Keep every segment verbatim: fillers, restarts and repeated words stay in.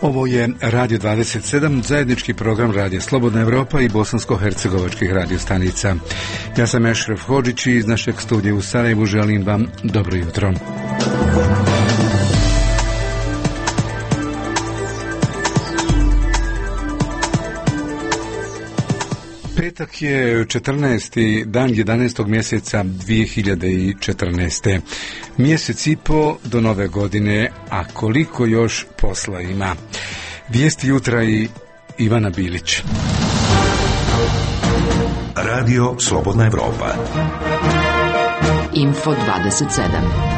Ovo je Radio dvadeset sedam, zajednički program Radija Slobodna Evropa i bosansko-hercegovačkih radiostanica. Ja sam Ešref Hodžić i iz našeg studija u Sarajevu želim vam dobro jutro. Petak je četrnaesti dan jedanaestog mjeseca dvije hiljade četrnaeste. Mjesec i po do nove godine, a koliko još posla ima. Vijesti jutra i Ivana Bilić. Radio Slobodna Evropa. Info dvadeset sedam.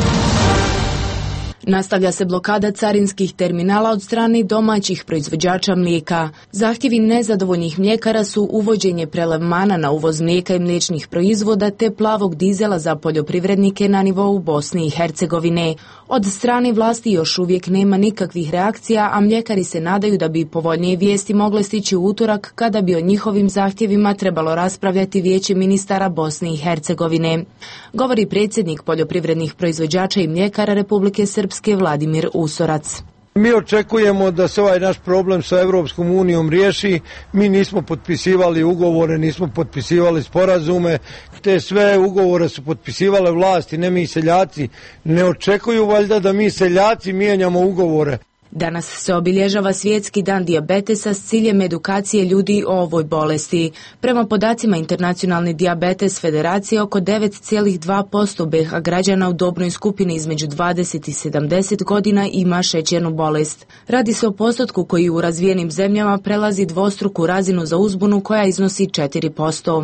Nastavlja se blokada carinskih terminala od strane domaćih proizvođača mlijeka. Zahtjevi nezadovoljnih mljekara su uvođenje prelevmana na uvoz mlijeka i mliječnih proizvoda te plavog dizela za poljoprivrednike na nivou Bosne i Hercegovine. Od strane vlasti još uvijek nema nikakvih reakcija, a mljekari se nadaju da bi povoljnije vijesti mogle stići u utorak kada bi o njihovim zahtjevima trebalo raspravljati Vijeće ministara Bosne i Hercegovine. Govori predsjednik poljoprivrednih proizvođača i mljekara Republike Srpske Vladimir Usorac. Mi očekujemo da se ovaj naš problem sa Evropskom unijom riješi. Mi nismo potpisivali ugovore, nismo potpisivali sporazume. Te sve ugovore su potpisivale vlasti, ne mi seljaci. Ne očekuju valjda da mi seljaci mijenjamo ugovore. Danas se obilježava Svjetski dan dijabetesa s ciljem edukacije ljudi o ovoj bolesti. Prema podacima Internacionalne dijabetes federacije, oko devet zarez dva posto be ha građana u dobnoj skupini između dvadeset i sedamdeset godina ima šećernu bolest. Radi se o postotku koji u razvijenim zemljama prelazi dvostruku razinu za uzbunu koja iznosi četiri posto.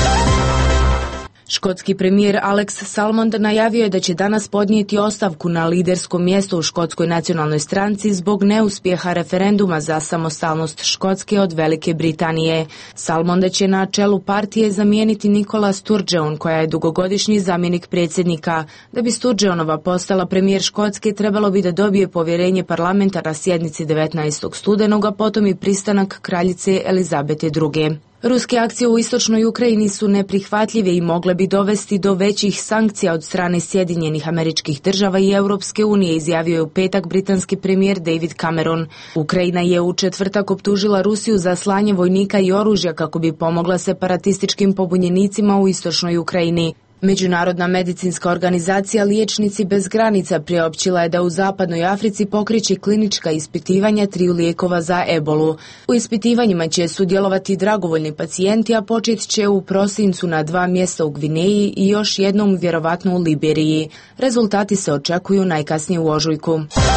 Škotski premijer Alex Salmond najavio je da će danas podnijeti ostavku na lidersko mjesto u Škotskoj nacionalnoj stranci zbog neuspjeha referenduma za samostalnost Škotske od Velike Britanije. Salmonda će na čelu partije zamijeniti Nicola Sturgeon, koja je dugogodišnji zamjenik predsjednika. Da bi Sturgeonova postala premijer Škotske, trebalo bi da dobije povjerenje parlamenta na sjednici devetnaestog studenog, a potom i pristanak kraljice Elizabete druge. Ruske akcije u istočnoj Ukrajini su neprihvatljive i mogle bi dovesti do većih sankcija od strane Sjedinjenih Američkih Država i Europske unije, izjavio je u petak britanski premijer David Cameron. Ukrajina je u četvrtak optužila Rusiju za slanje vojnika i oružja kako bi pomogla separatističkim pobunjenicima u istočnoj Ukrajini. Međunarodna medicinska organizacija Liječnici bez granica priopćila je da u zapadnoj Africi pokreće klinička ispitivanja triju lijekova za ebolu. U ispitivanjima će sudjelovati dragovoljni pacijenti, a počet će u prosincu na dva mjesta u Gvineji i još jednom vjerovatno u Liberiji. Rezultati se očekuju najkasnije u ožujku.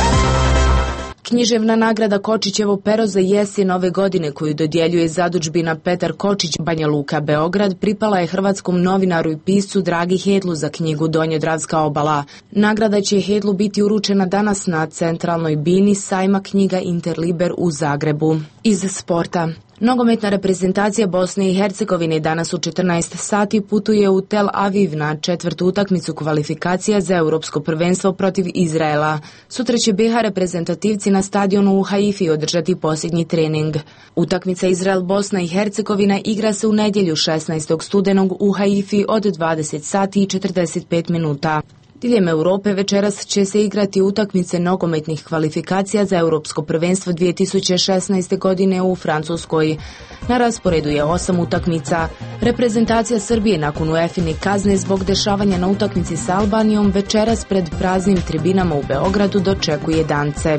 Književna nagrada Kočićevo pero za jesen ove godine, koju dodjeljuje Zadužbina Petar Kočić Banja Luka Beograd, pripala je hrvatskom novinaru i piscu Dragi Hedlu za knjigu Donjodravska obala. Nagrada će Hedlu biti uručena danas na centralnoj bini sajma knjiga Interliber u Zagrebu. Iz sporta. Nogometna reprezentacija Bosne i Hercegovine danas u četrnaest sati putuje u Tel Aviv na četvrtu utakmicu kvalifikacija za europsko prvenstvo protiv Izraela. Sutra će be ha reprezentativci na stadionu u Haifi održati posljednji trening. Utakmica Izrael-Bosna i Hercegovina igra se u nedjelju šesnaestog studenog u Haifi od dvadeset sati i četrdeset pet minuta. Diljem Europe večeras će se igrati utakmice nogometnih kvalifikacija za europsko prvenstvo dvije tisuće šesnaeste. godine u Francuskoj. Na rasporedu je osam utakmica. Reprezentacija Srbije nakon UEFA-ine kazne zbog dešavanja na utakmici s Albanijom večeras pred praznim tribinama u Beogradu dočekuje Dance.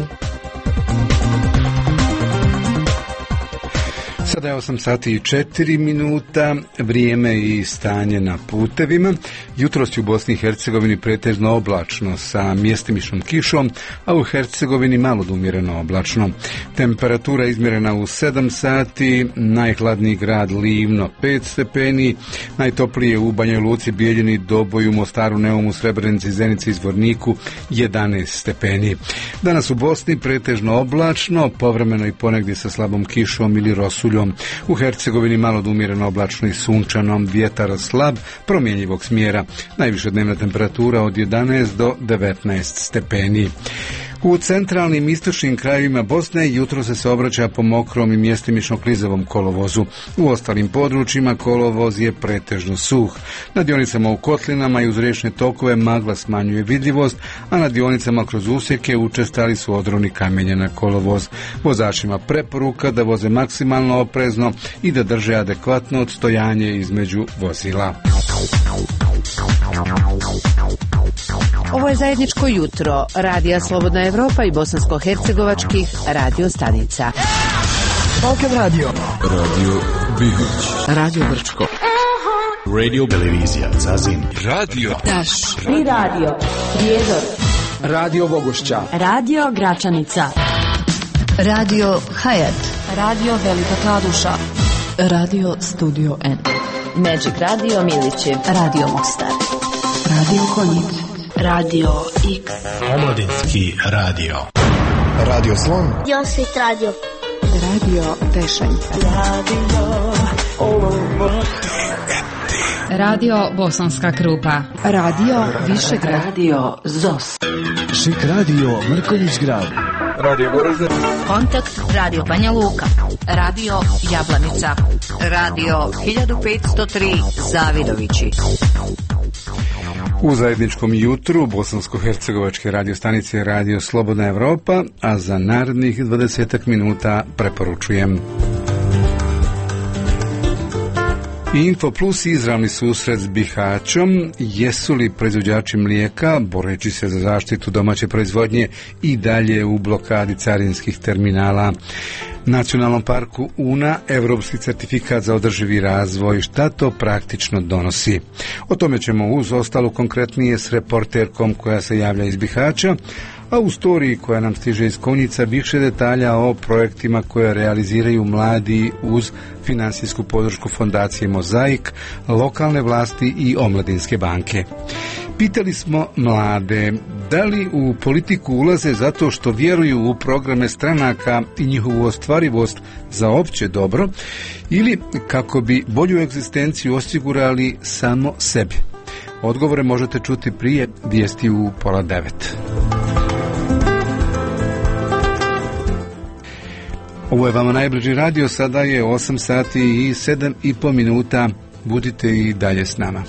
Sada je osam sati i četiri minuta, vrijeme i stanje na putevima. Jutros u Bosni i Hercegovini pretežno oblačno sa mjestimičnom kišom, a u Hercegovini malo do umjereno oblačno. Temperatura izmjerena u sedam sati, najhladniji grad Livno pet stepeni, najtoplije u Banja Luci, Bijeljini, Doboju, Mostaru, Neumu, Srebrenici, Zenici i Zvorniku jedanaest stepeni. Danas u Bosni pretežno oblačno, povremeno i ponegdje sa slabom kišom ili rosuljom. U Hercegovini malo do umjereno oblačno i sunčanom, vjetar slab, promjenjivog smjera. Najviša dnevna temperatura od jedanaest do devetnaest stepeni. U centralnim istočnim krajevima Bosne jutro se se obraća po mokrom i mjestimično klizavom kolovozu. U ostalim područjima kolovoz je pretežno suh. Na dionicama u kotlinama i uz riječne tokove magla smanjuje vidljivost, a na dionicama kroz usjeke učestali su odroni kamenja na kolovoz. Vozačima preporuka da voze maksimalno oprezno i da drže adekvatno odstojanje između vozila. Ovo je zajedničko jutro Radija Slobodna Evropa i bosansko-hercegovačkih radio stanica. Balkan Radio, Radio Bihoć, Radio Brčko, Radio Televizija Zazin, Radio Taš i radio Prijedor, Radio Bogošća, Radio Gračanica, Radio Hayat, Radio Velika Kladuša, Radio Studio N, Magic Radio Milićev, Radio Mostar, Radio Konjic, Radio X, Omladinski radio, Radio Slon, Josit Radio, Radio Tešanj, Radio Bosanska Krupa, Radio Višegrad, Radio Zos, Šik Radio Mrkonjić Grad, Radio Goražde, Kontakt Radio Banja Luka, Radio Jablanica, Radio hiljadu petsto tri Zavidovići. U zajedničkom jutru bosansko-hercegovačke radio stanice Radio Slobodna Evropa, a za narednih dvadesetak minuta preporučujem Info Plus izravni susret s Bihaćom. Jesu li proizvođači mlijeka, boreći se za zaštitu domaće proizvodnje, i dalje u blokadi carinskih terminala? Nacionalnom parku Una evropski certifikat za održivi razvoj, šta to praktično donosi? O tome ćemo uz ostalo konkretnije s reporterkom koja se javlja iz Bihaća, a u storiji koja nam stiže iz Konjica više detalja o projektima koje realiziraju mladi uz financijsku podršku fondacije Mozaik, lokalne vlasti i omladinske banke. Pitali smo mlade da li u politiku ulaze zato što vjeruju u programe stranaka i njihovu ostvarivost za opće dobro, ili kako bi bolju egzistenciju osigurali samo sebi. Odgovore možete čuti prije vijesti u pola devet. Ovo je vama najbliži radio, sada je osam sati i sedam i po minuta. Budite i dalje s nama.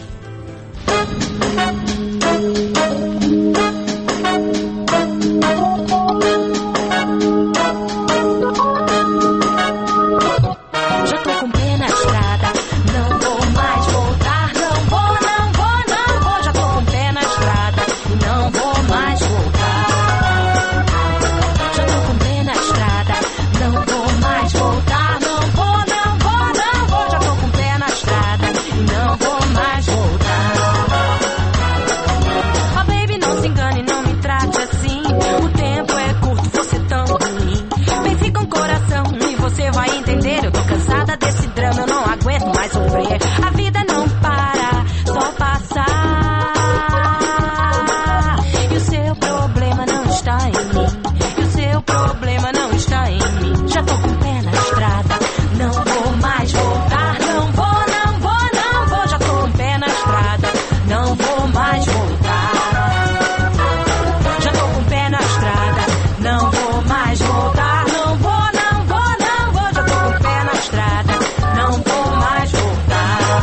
Não vou mais voltar.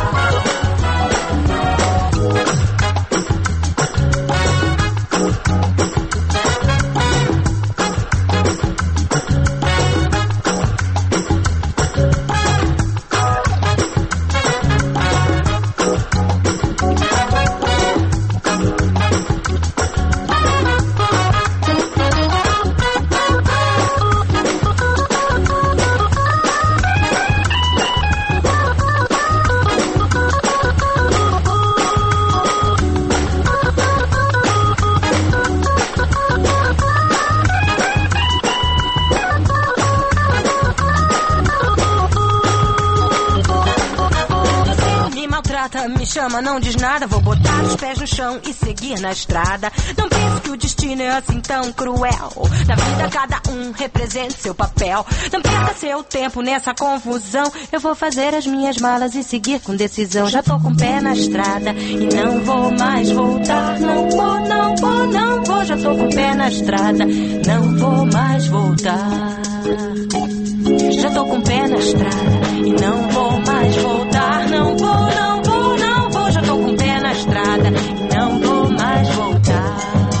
gata me chama, não diz nada. Vou botar os pés no chão e seguir na estrada. Não penso que o destino é assim tão cruel. Na vida cada um representa seu papel. Não perca seu tempo nessa confusão. Eu vou fazer as minhas malas e seguir com decisão. Já tô com o pé na estrada e não vou mais voltar. Não vou, não vou, não vou. Já tô com o pé na estrada, não vou mais voltar. Já tô com o pé na estrada e não vou mais voltar. Não vou, não vou, não vou. Já tô com o pé na estrada e não vou mais voltar.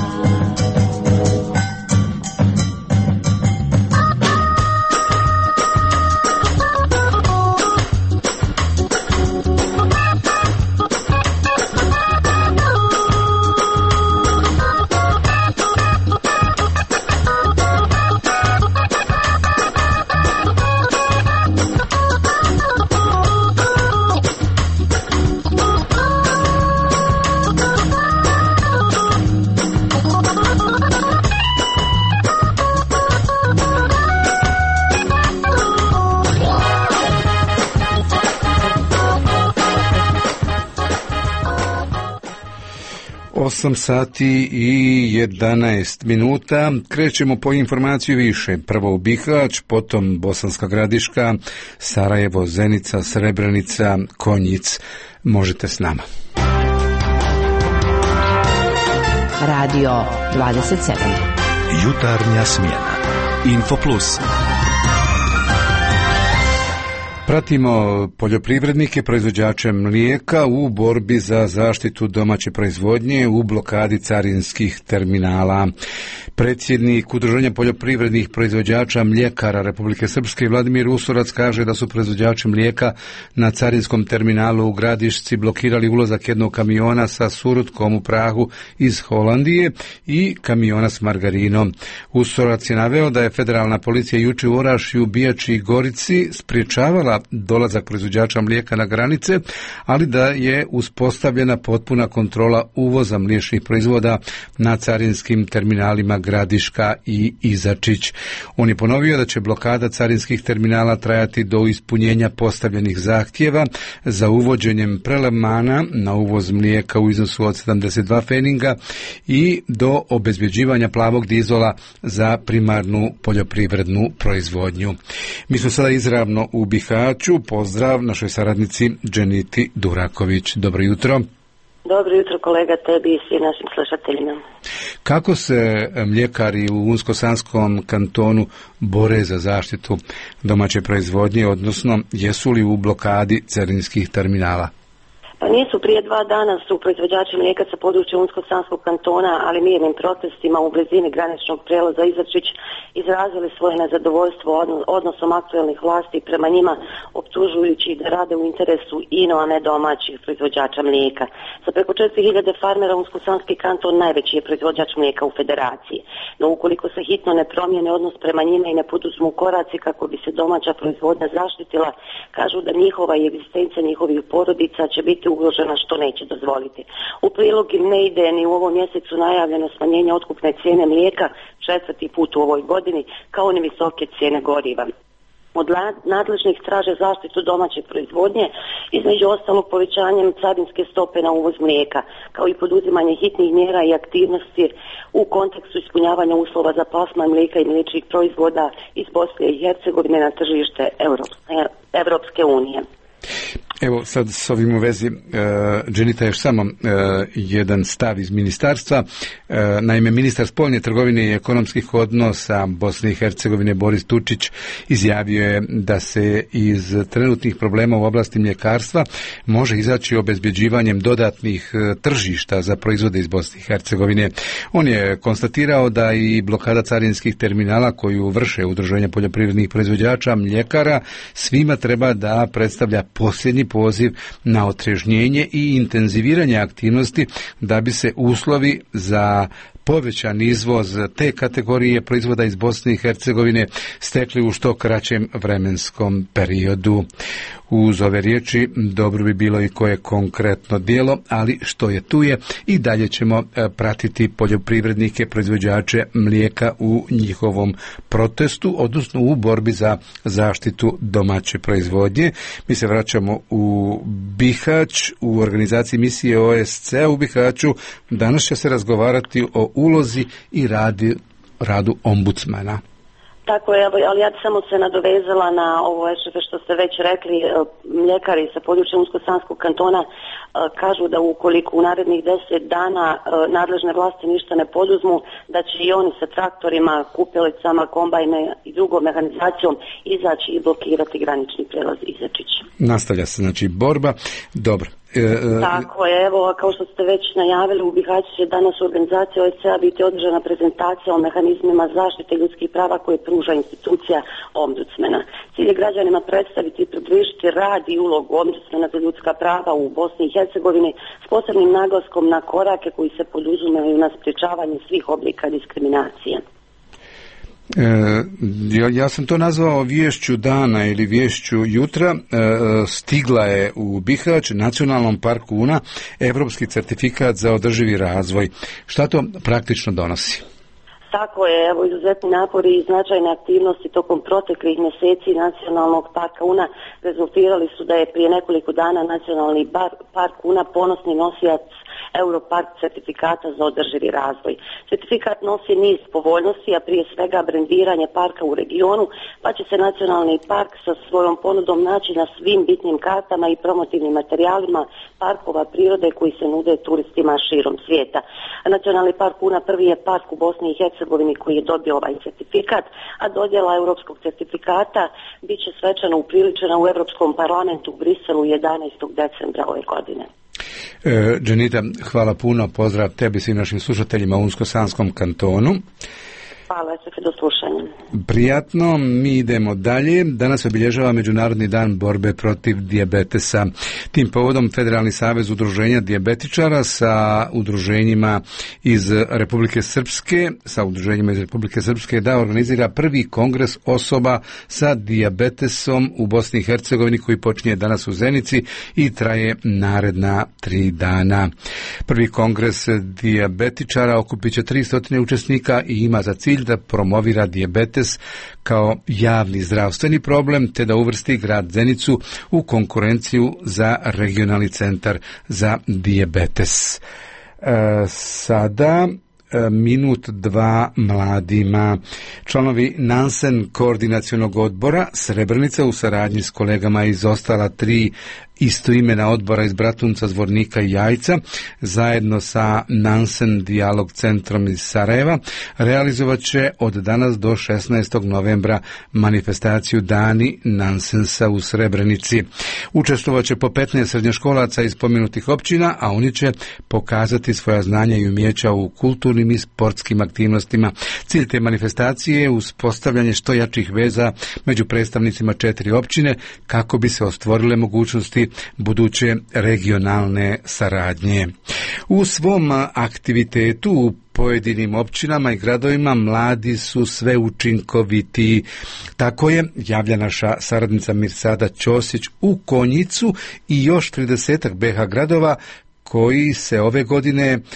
osam sati i jedanaest minuta. Krećemo po informaciju više. Prvo u Bihać, potom Bosanska Gradiška, Sarajevo, Zenica, Srebrenica, Konjic. Možete s nama. Radio dvadeset sedam. Jutarnja smjena. Info Plus. Pratimo poljoprivrednike, proizvođače mlijeka u borbi za zaštitu domaće proizvodnje u blokadi carinskih terminala. Predsjednik Udruženja poljoprivrednih proizvođača mlijekara Republike Srpske Vladimir Usorac kaže da su proizvođači mlijeka na carinskom terminalu u Gradišci blokirali ulazak jednog kamiona sa surutkom u prahu iz Holandije i kamiona s margarinom. Usorac je naveo da je federalna policija juče u Orašju, Bijači i Gorici spriječavala dolazak proizvođača mlijeka na granice, ali da je uspostavljena potpuna kontrola uvoza mliječnih proizvoda na carinskim terminalima Gradiška i Izačić. On je ponovio da će blokada carinskih terminala trajati do ispunjenja postavljenih zahtjeva za uvođenjem prelevmana na uvoz mlijeka u iznosu od sedamdeset dva feninga i do obezbjeđivanja plavog dizola za primarnu poljoprivrednu proizvodnju. Mi smo sada izravno u Bihaću. Pozdrav našoj saradnici Dženiti Duraković. Dobro jutro. Dobro jutro kolega, tebi i svim našim slušateljima. Kako se mljekari u Unsko-Sanskom kantonu bore za zaštitu domaće proizvodnje, odnosno jesu li u blokadi carinskih terminala? Pa nisu, prije dva dana su proizvođači mlijeka sa područja Unsko-Sanskog kantona, ali mirnim protestima u blizini graničnog prijelaza Izačić izrazili svoje nezadovoljstvo odnosom aktuelnih vlasti prema njima, optužujući da rade u interesu ino, a ne domaćih proizvođača mlijeka. Sa preko četiri hiljade farmera Unsko-Sanski kanton najveći je proizvođač mlijeka u federaciji. No ukoliko se hitno ne promijene odnos prema njima i ne poduzmu koraci kako bi se domaća proizvodnja zaštitila, kažu da njihova i egzistencija njihovih porodica će biti ugrožena, što neće dozvoliti. U prilog im ne ide ni u ovom mjesecu najavljeno smanjenje otkupne cijene mlijeka četvrti put u ovoj godini, kao ni visoke cijene goriva. Od nadležnih traže zaštitu domaće proizvodnje, između ostalog povećanjem carinske stope na uvoz mlijeka, kao i poduzimanje hitnih mjera i aktivnosti u kontekstu ispunjavanja uslova za plasman mlijeka i mliječnih proizvoda iz Bosne i Hercegovine na tržište Europske unije. Evo sad s ovim u vezi, Dženita, još samo jedan stav iz ministarstva. Naime, ministar spoljne trgovine i ekonomskih odnosa Bosne i Hercegovine Boris Tučić izjavio je da se iz trenutnih problema u oblasti mljekarstva može izaći obezbjeđivanjem dodatnih tržišta za proizvode iz Bosne i Hercegovine. On je konstatirao da i blokada carinskih terminala koju vrše udruženja poljoprivrednih proizvođača mljekara svima treba da predstavlja posljednji poziv na otrežnjenje i intenziviranje aktivnosti da bi se uslovi za povećan izvoz te kategorije proizvoda iz Bosne i Hercegovine stekli u što kraćem vremenskom periodu. Uz ove riječi dobro bi bilo i koje konkretno djelo, ali što je tu je, i dalje ćemo pratiti poljoprivrednike, proizvođače mlijeka u njihovom protestu, odnosno u borbi za zaštitu domaće proizvodnje. Mi se vraćamo u u Bihać u organizaciji misije O S C u Bihaću. Danas će se razgovarati o ulozi i radi, radu ombudsmana. Tako je, ali ja samo se nadovezala na ovo što ste već rekli. Mljekari sa područja Unsko-Sanskog kantona kažu da ukoliko u narednih deset dana nadležne vlasti ništa ne poduzmu, da će i oni sa traktorima, kupelicama, kombajne i drugom mehanizacijom izaći i blokirati granični prelaz Izačić. Nastavlja se znači borba. Dobro. Tako je, evo, kao što ste već najavili, u Bihaću će danas u organizaciji O S C-a biti održana prezentacija o mehanizmima zaštite ljudskih prava koje pruža institucija ombudsmena. Cilj je građanima predstaviti i približiti rad i ulogu ombudsmena za ljudska prava u Bosni i Hercegovini s posebnim naglaskom na korake koji se poduzimaju na sprječavanje svih oblika diskriminacije. E, ja, ja sam to nazvao viješću dana ili viješću jutra. E, stigla je u Bihać, nacionalnom parku Una, evropski certifikat za održivi razvoj. Šta to praktično donosi? Tako je, evo, izuzetni napori i značajne aktivnosti tokom proteklih mjeseci Nacionalnog parka Una rezultirali su da je prije nekoliko dana Nacionalni bar, park Una ponosni nosilac Europark certifikata za održivi razvoj. Certifikat nosi niz povoljnosti, a prije svega brendiranje parka u regionu, pa će se Nacionalni park sa svojom ponudom naći na svim bitnim kartama i promotivnim materijalima parkova prirode koji se nude turistima širom svijeta. Nacionalni park Una prvi je park u Bosni i Hercegovini koji je dobio ovaj certifikat, a dodjela europskog certifikata bit će svečano upriličena u Europskom parlamentu u Briselu jedanaestog decembra ove godine. E, Dženita, hvala puno, pozdrav tebi i svim našim slušateljima u Unsko-Sanskom kantonu. Hvala, sve do slušanja. Prijatno, mi idemo dalje. Danas obilježava Međunarodni dan borbe protiv dijabetesa. Tim povodom Federalni savez udruženja dijabetičara sa udruženjima iz Republike Srpske, sa udruženjima iz Republike Srpske da organizira prvi kongres osoba sa dijabetesom u Bosni i Hercegovini koji počinje danas u Zenici i traje naredna tri dana. Prvi kongres dijabetičara okupit će tristo učesnika i ima za cilj da promovira dijabetes kao javni zdravstveni problem te da uvrsti grad Zenicu u konkurenciju za regionalni centar za dijabetes. E, sada minut dva mladima. Članovi Nansen koordinacionog odbora Srebrenica u saradnji s kolegama iz ostala tri istoimena odbora iz Bratunca, Zvornika i Jajca zajedno sa Nansen dijalog centrom iz Sarajeva realizovat će od danas do šesnaestog novembra manifestaciju Dani Nansensa u Srebrenici. Učestvovat će po petnaest srednjoškolaca iz pomenutih općina, a oni će pokazati svoja znanja i umjeća u kulturnim i sportskim aktivnostima. Cilj te manifestacije je uspostavljanje što jačih veza među predstavnicima četiri općine kako bi se ostvorile mogućnosti buduće regionalne saradnje. U svom aktivitetu u pojedinim općinama i gradovima mladi su sve učinkovitiji. Tako je javlja naša saradnica Mirsada Ćosić u Konjicu i još tridesetak be ha gradova koji se ove godine e,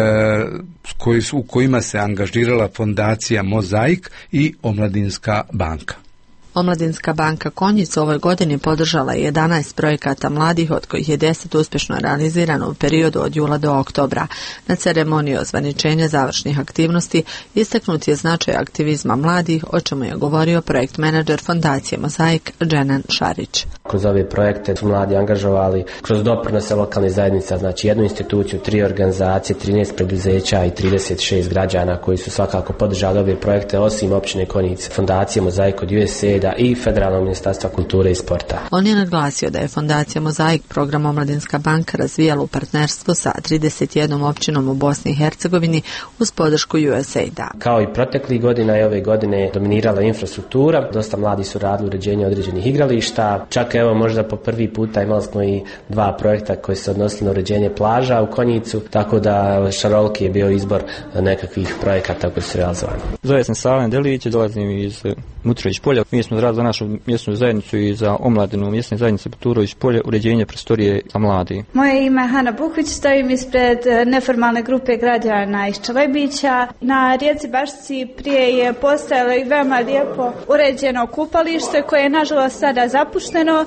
koji su, u kojima se angažirala fondacija Mozaik i Omladinska banka. Omladinska banka Konjica ove godine podržala je jedanaest projekata mladih, od kojih je deset uspješno realizirano u periodu od jula do oktobra. Na ceremoniji ozvaničenja završnih aktivnosti istaknut je značaj aktivizma mladih, o čemu je govorio projekt menadžer fondacije Mozaik Dženan Šarić. Kroz ove projekte su mladi angažovali kroz doprinose lokalnih zajednica, znači jednu instituciju, tri organizacije, trinaest preduzeća i trideset šest građana koji su svakako podržali ove projekte, osim općine Konjice, fondacije Mozaik od U S A I D i Federalnog ministarstva kulture i sporta. On je naglasio da je fondacija Mozaik program Omladinska banka razvijala u partnerstvu sa trideset jednom općinom u Bosni i Hercegovini uz podršku U S A I D-a. Kao i proteklih godina i ove godine dominirala infrastruktura, dosta mladi su radili uređenje određenih igrališta, čak evo možda po prvi puta imali smo i dva projekta koji se odnosili na uređenje plaža u Konjicu, tako da šaroliki je bio izbor nekakvih projekata koji su realizovani. Zove sam Salen Delić, dolazim iz Mutrović polja. Mi smo radili za našu mjesnu zajednicu i za omladinu mjesne zajednice Mutrović polje uređenje prostorije za mladi. Moje ime je Hana Bukvić, stojim ispred neformalne grupe građana iz Čelebića. Na rijeci Bašci prije je postojalo i veoma lijepo uređeno kupalište koje je nažalost sada zapušteno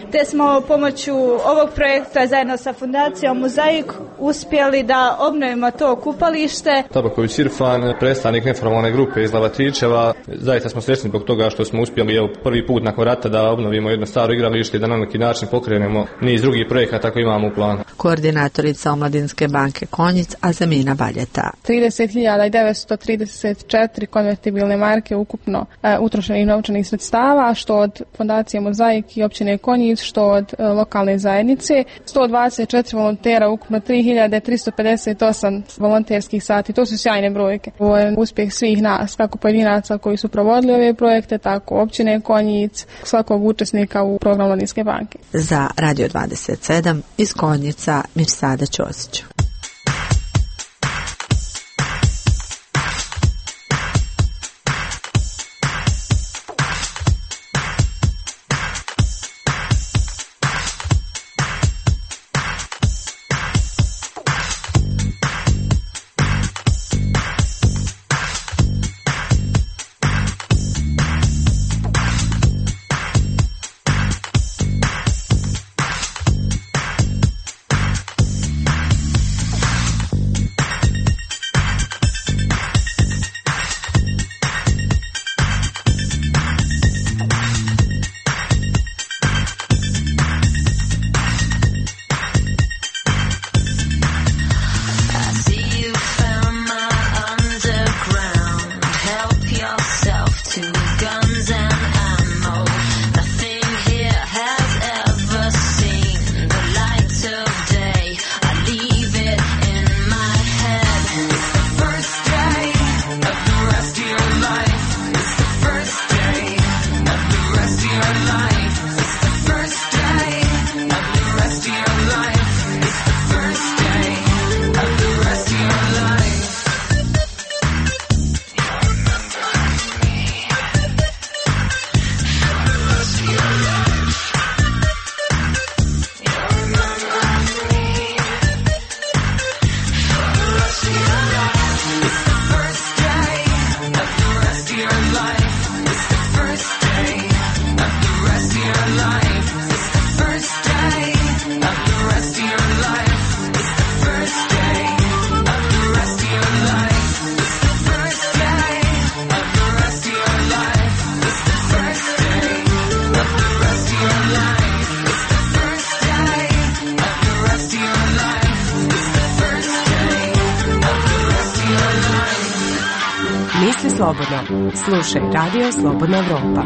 te smo pomoću ovog projekta zajedno sa Fundacijom Mozaik uspjeli da obnovimo to kupalište. Tabaković Irfan, predstavnik neformalne grupe iz Lavatičeva. Zaista smo sretni zbog toga što smo uspjeli evo, prvi put nakon rata da obnovimo jedno staro igralište i da na neki način pokrenemo niz drugih projekata koje imamo u planu. Koordinatorica Omladinske banke Konjic, Azamina Baljeta. trideset hiljada devetsto trideset četiri konvertibilne marke ukupno e, utrošenih novčanih sredstava, što od Fondacije Mozaik i općine Konjic, što od e, lokalne zajednice. sto dvadeset četiri volontera, ukupno tri hiljade tristo pedeset osam volonterskih sati. To su sjajne brojke. Ovo je uspjeh svih nas, kako pojedinaca koji su provodili ove projekte, tako općine Konjic, svakog učesnika u programu Omladinske banke. Za Radio dvadeset sedam iz Konjica Mirsada Ćosić. Misli slobodno. Slušaj Radio Slobodna Evropa.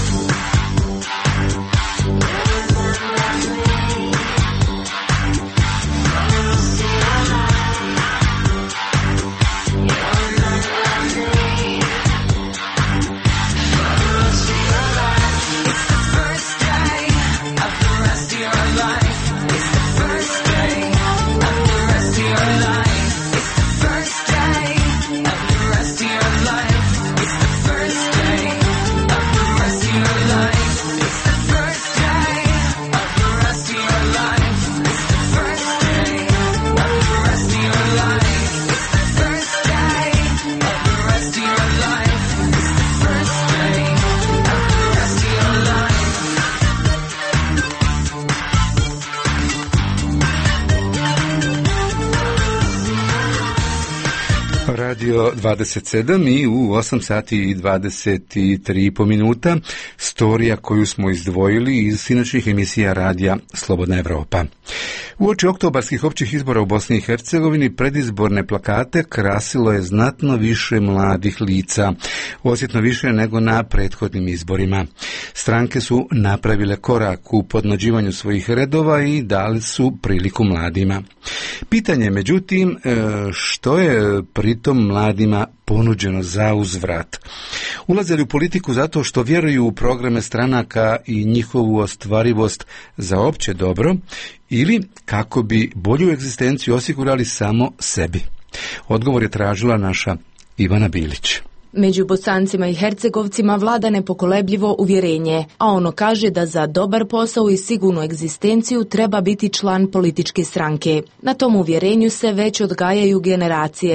Radio dvadeset sedam i u osam sati i dvadeset tri po minuta storija koju smo izdvojili iz sinoćnih emisija radija Slobodna Evropa. Uoči oktobarskih općih izbora u Bosni i Hercegovini predizborne plakate krasilo je znatno više mladih lica, osjetno više nego na prethodnim izborima. Stranke su napravile korak u podmlađivanju svojih redova i dali su priliku mladima. Pitanje, međutim, što je pritom mladima ponuđeno za uzvrat? Ulaze li u politiku zato što vjeruju u programe stranaka i njihovu ostvarivost za opće dobro ili kako bi bolju egzistenciju osigurali samo sebi? Odgovor je tražila naša Ivana Bilić. Među Bosancima i Hercegovcima vlada nepokolebljivo uvjerenje, a ono kaže da za dobar posao i sigurnu egzistenciju treba biti član političke stranke. Na tom uvjerenju se već odgajaju generacije.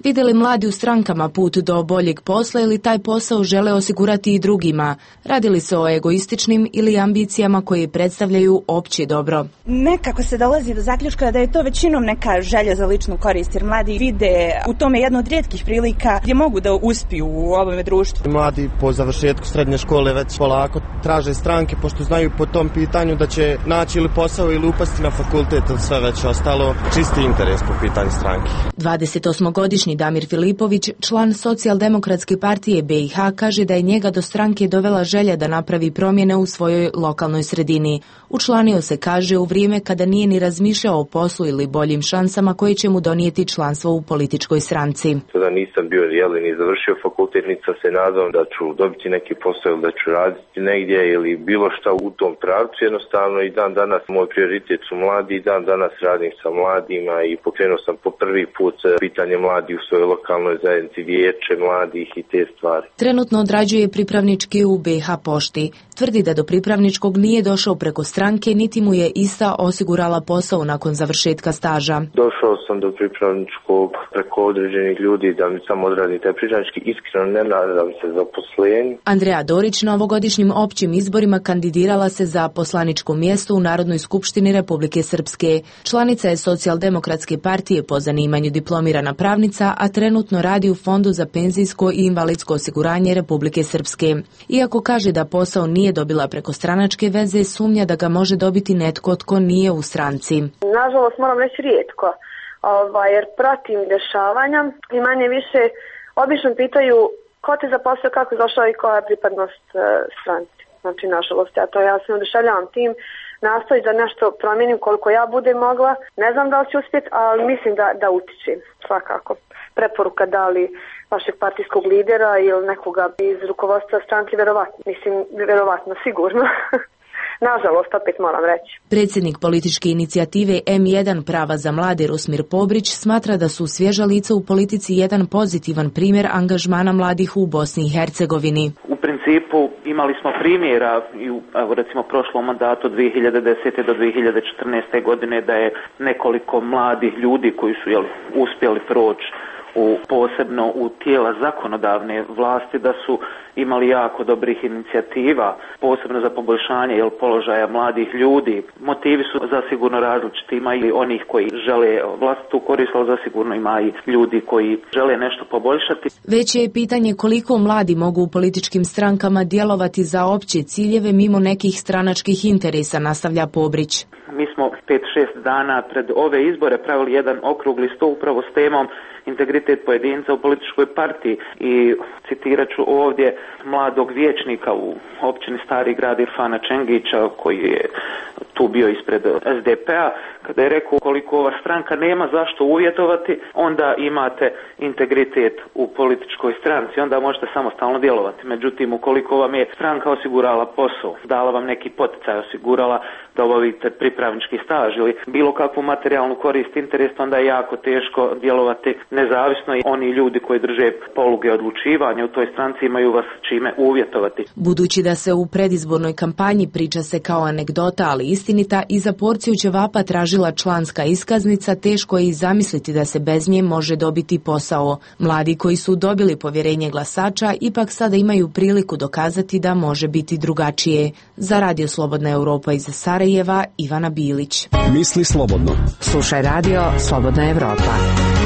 Vide li mladi u strankama put do boljeg posla ili taj posao žele osigurati i drugima? Radi li se o egoističnim ili ambicijama koje predstavljaju opće dobro? Nekako se dolazi do zaključka da je to većinom neka želja za ličnu korist, jer mladi vide u tome jedno od rijetkih prilika gdje mogu da uspiju u ovome društvu. Mladi po završetku srednje škole već polako traže stranke, pošto znaju po tom pitanju da će naći ili posao ili upasti na fakultet ili sve već ostalo, čisti interes po pitanju stranke. dvadesetosmogodišnji Damir Filipović, član Socijaldemokratske partije B i H, kaže da je njega do stranke dovela želja da napravi promjene u svojoj lokalnoj sredini. Učlanio se, kaže, u vrijeme kada nije ni razmišljao o poslu ili boljim šansama koje će mu donijeti članstvo u političkoj stranci. Sada nisam bio jeli, ni završio fakultet, niti sam se nadao da ću dobiti neki posao ili da ću raditi negdje ili bilo šta u tom pravcu. Jednostavno i dan danas moj prioritet su mladi, i dan danas radim sa mladima i pokrenuo sam po prvi put pitanje mladi u svojoj lokalnoj zajednici, vijeće mladih i te stvari. Trenutno odrađuje pripravnički u B i H pošti. Tvrdi da do pripravničkog nije došao preko stranke, niti mu je ista osigurala posao nakon završetka staža. Došao sam do pripravničkog preko određenih ljudi da mi samo odradi taj pripravnički, iskreno ne nadam se zaposlenju. Andreja Dorić na ovogodišnjim općim izborima kandidirala se za poslaničko mjesto u Narodnoj skupštini Republike Srpske. Članica je Socijaldemokratske partije po zanimanju, diplomirana pravnica, a trenutno radi u Fondu za penzijsko i invalidsko osiguranje Republike Srpske. Iako kaže da posao nije dobila preko stranačke veze, sumnja da ga može dobiti netko tko nije u stranci. Nažalost, moram reći rijetko, ovaj, jer pratim dešavanja i manje više obično pitaju ko te zaposlio, kako je došao i koja je pripadnost uh, stranci. Znači, nažalost, ja to ja se oduševljavam tim, nastoji da nešto promijenim koliko ja budem mogla. Ne znam da li ću uspjeti, ali mislim da, da utičem, svakako. Preporuka da li vašeg partijskog lidera ili nekoga iz rukovodstva stranke, verovatno, mislim, verovatno, sigurno. Nažalost, opet moram reći. Predsjednik političke inicijative M jedan Prava za mlade Rusmir Pobrić smatra da su svježa lica u politici jedan pozitivan primjer angažmana mladih u Bosni i Hercegovini. U principu imali smo primjera i u, evo, recimo prošlom mandatu dvije hiljade desete do dvije hiljade četrnaeste godine da je nekoliko mladih ljudi koji su jel, uspjeli proći u, posebno u tijela zakonodavne vlasti, da su imali jako dobrih inicijativa, posebno za poboljšanje jel, položaja mladih ljudi. Motivi su zasigurno različiti, ima i onih koji žele vlastitu korist, ali zasigurno ima i ljudi koji žele nešto poboljšati. Veće je pitanje koliko mladi mogu u političkim strankama djelovati za opće ciljeve mimo nekih stranačkih interesa, nastavlja Pobrić. Mi smo pet šest dana pred ove izbore pravili jedan okrugli stol upravo s temom integritet pojedinca u političkoj partiji i citirat ću ovdje mladog vijećnika u općini Stari Grad Irfana Čengića koji je tu bio ispred S D P-a, kada je rekao koliko ova stranka nema zašto uvjetovati, onda imate integritet u političkoj stranci, onda možete samostalno djelovati. Međutim, ukoliko vam je stranka osigurala posao, dala vam neki poticaj, osigurala da obavite pripravnički staž ili bilo kakvu materijalnu korist, interes, onda je jako teško djelovati nezavisno i oni ljudi koji drže poluge odlučivanja u toj stranci imaju vas čime uvjetovati. Budući da se u predizbornoj kampanji priča se kao anegdota, ali istinita, i za porciju ćevapa tražila članska iskaznica, teško je i zamisliti da se bez nje može dobiti posao. Mladi koji su dobili povjerenje glasača ipak sada imaju priliku dokazati da može biti drugačije. Za Radio Slobodna Europa iz Sarajeva, Ivana Bilić. Misli slobodno. Slušaj Radio Slobodna Europa.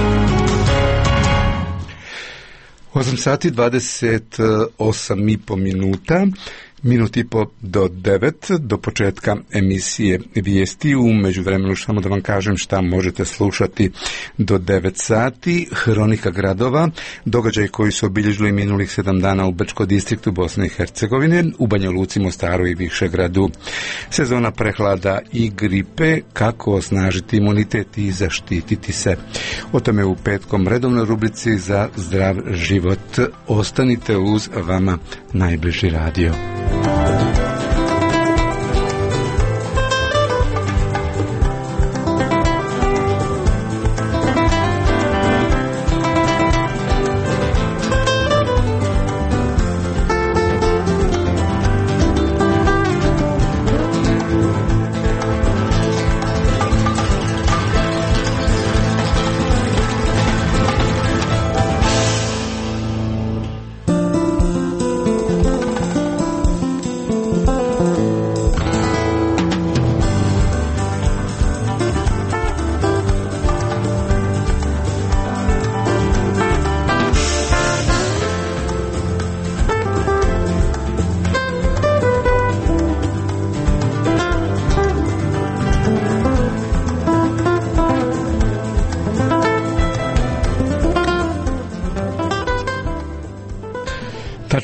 osam sati dvadeset osam i po minuta, minut i po do devet, do početka emisije Vijesti. U međuvremenu samo da vam kažem šta možete slušati do devet sati. Hronika gradova, događaj koji su obilježili minulih sedam dana u Brčkom distriktu Bosne i Hercegovine, u Banja Luci, Mostaru i Višegradu. Sezona prehlada i gripe, kako osnažiti imunitet i zaštititi se. O tome u petkom redovnoj rubrici za zdrav život. Ostanite uz vama najbliži radio.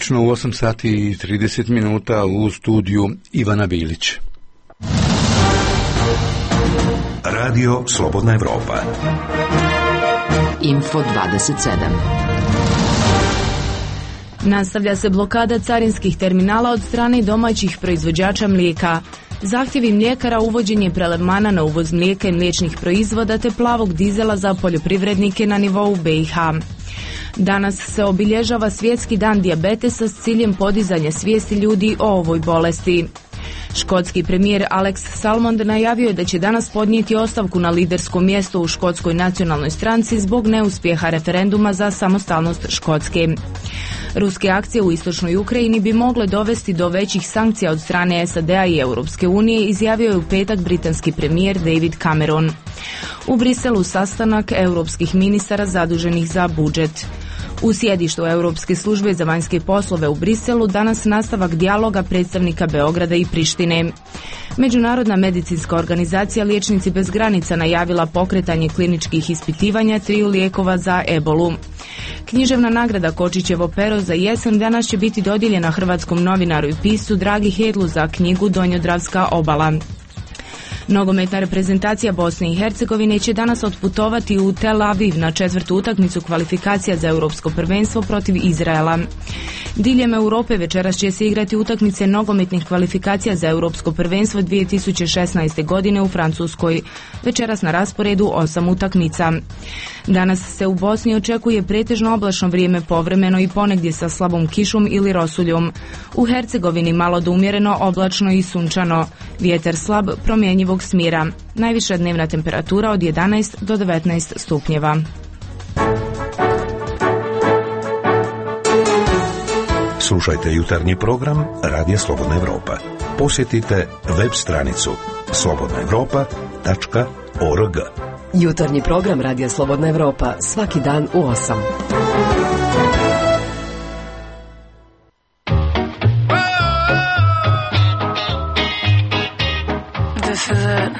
Tačno u osam sati i trideset minuta u studiju Ivana Bilić. Radio Slobodna Evropa. Info dvadeset sedam. Nastavlja se blokada carinskih terminala od strane domaćih proizvođača mlijeka. Zahtjevi mljekara uvođenje prelevmana na uvoz mlijeka i mliječnih proizvoda te plavog dizela za poljoprivrednike na nivou B i H. Danas se obilježava Svjetski dan dijabetesa s ciljem podizanja svijesti ljudi o ovoj bolesti. Škotski premijer Alex Salmond najavio je da će danas podnijeti ostavku na lidersko mjesto u Škotskoj nacionalnoj stranci zbog neuspjeha referenduma za samostalnost Škotske. Ruske akcije u istočnoj Ukrajini bi mogle dovesti do većih sankcija od strane S A D-a i Europske unije, izjavio je u petak britanski premijer David Cameron. U Briselu sastanak europskih ministara zaduženih za budžet. U sjedištu Europske službe za vanjske poslove u Briselu danas nastavak dijaloga predstavnika Beograda i Prištine. Međunarodna medicinska organizacija Liječnici bez granica najavila pokretanje kliničkih ispitivanja triju lijekova za ebolu. Književna nagrada Kočićevo pero za jesen danas će biti dodijeljena hrvatskom novinaru i piscu Dragi Hedlu za knjigu Donjodravska obala. Nogometna reprezentacija Bosne i Hercegovine će danas otputovati u Tel Aviv na četvrtu utakmicu kvalifikacija za europsko prvenstvo protiv Izraela. Diljem Europe večeras će se igrati utakmice nogometnih kvalifikacija za europsko prvenstvo dvije tisuće šesnaeste. godine u Francuskoj. Večeras na rasporedu osam utakmica. Danas se u Bosni očekuje pretežno oblačno vrijeme, povremeno i ponegdje sa slabom kišom ili rosuljom. U Hercegovini malo do umjereno oblačno i sunčano. Vjetar slab, promjenjivog smjera. Najviša dnevna temperatura od jedanaest do devetnaest stupnjeva. Slušajte jutarnji program Radija Slobodna Evropa. Posjetite web stranicu slobodna evropa tačka org. Jutarnji program Radija Slobodna Evropa svaki dan u osam. This is it.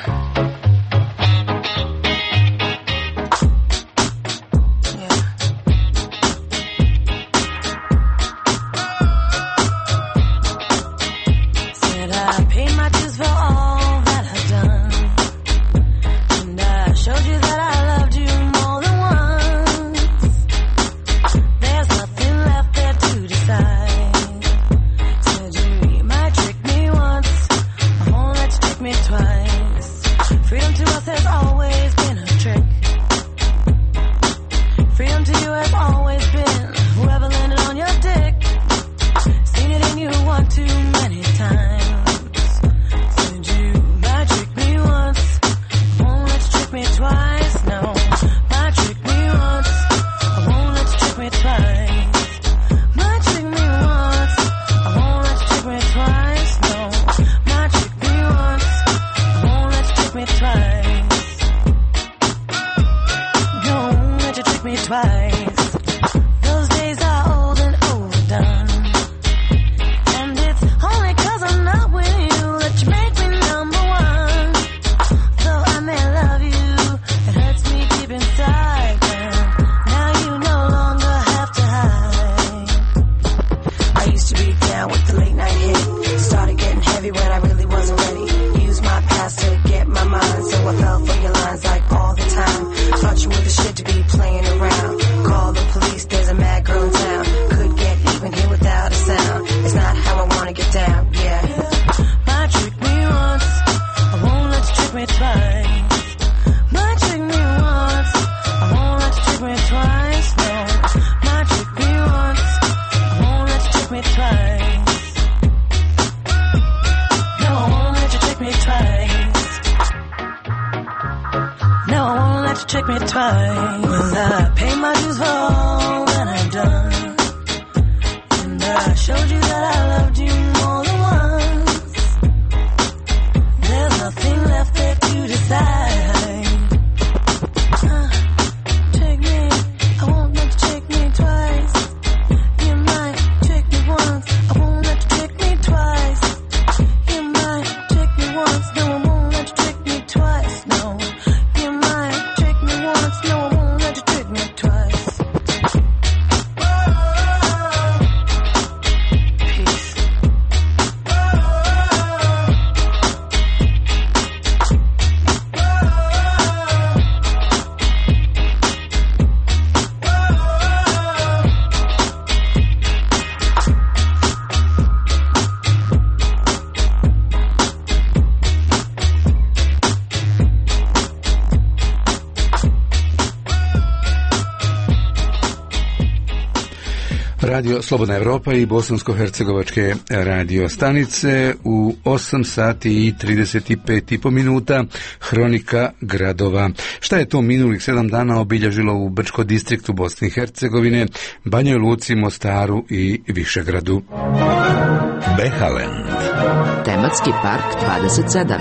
Radio Slobodna Evropa i bosansko-hercegovačke radio stanice u osam sati i trideset pet i po minuta Hronika gradova. Šta je to minulih sedam dana obilježilo u Brčko distriktu Bosne i Hercegovine, Banjoj Luci, Mostaru i Višegradu? Behalend. Tematski park dvadeset sedam.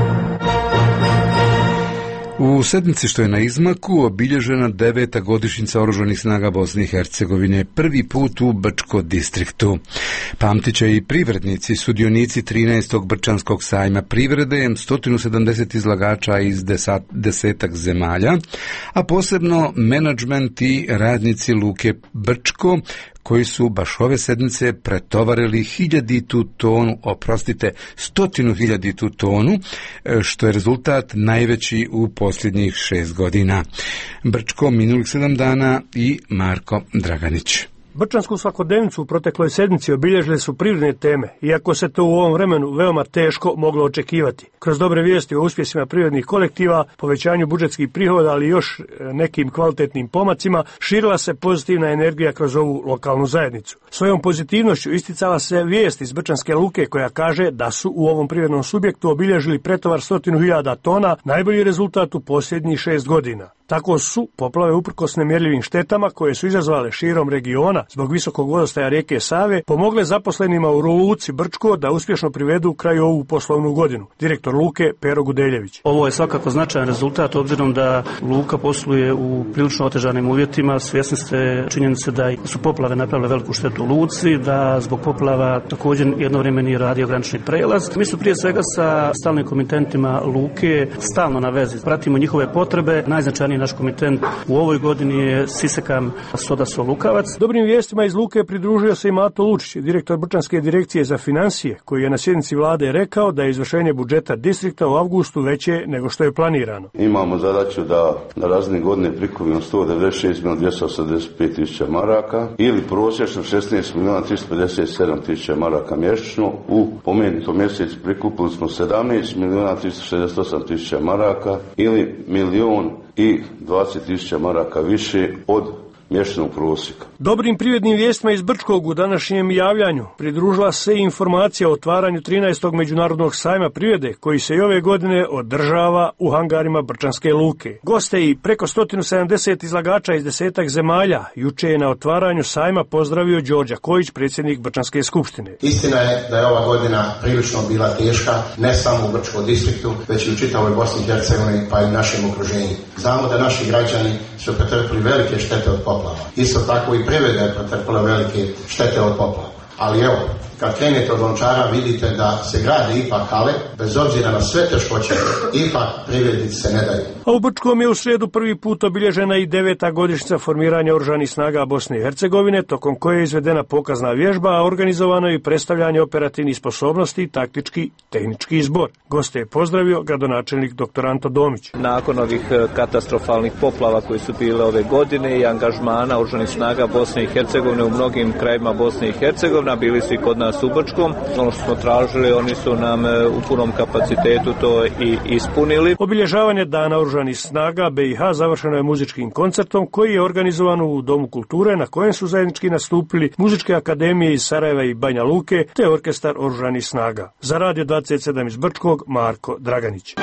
U sedmici što je na izmaku obilježena deveta godišnjica Oružanih snaga Bosne i Hercegovine, prvi put u Brčko distriktu. Pamtit će i privrednici, sudionici trinaestog Brčanskog sajma privrede, sto sedamdeset izlagača iz desat, desetak zemalja, a posebno menadžment i radnici Luke Brčko, koji su baš ove sedmice pretovarili hiljaditu tonu, oprostite, stotinu hiljaditu tonu, što je rezultat najveći u posljednjih šest godina. Brčko minulih sedam dana i Marko Draganić. Brčansku svakodnevnicu u protekloj sedmici obilježile su privredne teme, iako se to u ovom vremenu veoma teško moglo očekivati. Kroz dobre vijesti o uspjesima privrednih kolektiva, povećanju budžetskih prihoda, ali još nekim kvalitetnim pomacima, širila se pozitivna energija kroz ovu lokalnu zajednicu. Svojom pozitivnošću isticala se vijest iz Brčanske luke koja kaže da su u ovom privrednom subjektu obilježili pretovar stotinu hiljada tona, najbolji rezultat u posljednjih šest godina. Tako su poplave uprkos nemjerljivim štetama koje su izazvale širom regiona zbog visokog vodostaja rijeke Save pomogle zaposlenima u luci Brčko da uspješno privedu kraju ovu poslovnu godinu. Direktor luke Pero Gudeljević. Ovo je svakako značajan rezultat obzirom da luka posluje u prilično otežanim uvjetima. Svjesni ste činjenice da su poplave napravile veliku štetu u luci, da zbog poplava također jedno vrijeme nije radio granični prelaz. Mi su prije svega sa stalnim komitentima luke stalno na vezi. Pratimo njihove potrebe. Najznačajniji naš komitent u ovoj godini je Sisekam Sodaso Lukavac. Dobrim vijestima iz luke pridružio se i Mato Lučić, direktor Brčanske direkcije za financije, koji je na sjednici vlade rekao da je izvršenje budžeta distrikta u avgustu veće nego što je planirano. Imamo zadaću da na razini godine prikupimo sto devedeset šest milijuna dvjesto osamdeset pet tisuća maraka ili prosječno šesnaest milijuna tristo pedeset sedam tisuća maraka mjesečno. U pomenutom mjesecu prikupili smo sedamnaest milijuna tristo šezdeset osam tisuća maraka ili milijun i dvadeset tisuća maraka više od mjesečnog prosjeka. Dobrim privrednim vijestima iz Brčkog u današnjem javljanju pridružila se i informacija o otvaranju trinaestog međunarodnog sajma privrede koji se i ove godine održava u hangarima Brčanske luke. Goste i preko sto sedamdeset izlagača iz desetak zemalja juče je na otvaranju sajma pozdravio Đorđe Kojić, predsjednik Brčanske skupštine. Istina je da je ova godina prilično bila teška, ne samo u Brčkom distriktu, već i u čitavoj Bosni i Hercegovini pa i u našem okruženju. Znamo da naši građani su pretrpili velike štete od poplava. Isto tako i privreda je pretrpila velike štete od poplava. Ali evo, kad krenete od Lončara vidite da se grade ipak hale, bez obzira na sve teškoće, ipak privrednici se ne daju. A u Brčkom je u srijedu prvi put obilježena i deveta godišnjica formiranja Oružanih snaga Bosne i Hercegovine, tokom koje je izvedena pokazna vježba, a organizovano i predstavljanje operativnih sposobnosti i taktički tehnički izbor. Goste je pozdravio gradonačelnik dr. Anto Domić. Nakon ovih katastrofalnih poplava koji su bile ove godine i angažmana Oružanih snaga Bosne i Hercegovine u mnogim krajevima Bosne i Hercegovine, bili su i kod nas u Brčkom. Ono što smo tražili, oni su nam u punom kapacitetu to i ispunili. Obilježavanje Dana Oružanih snaga B i H završeno je muzičkim koncertom koji je organizovan u Domu kulture na kojem su zajednički nastupili muzičke akademije iz Sarajeva i Banja Luke te orkestar Oružanih snaga. Za Radio dvadeset sedam iz Brčkog, Marko Draganić.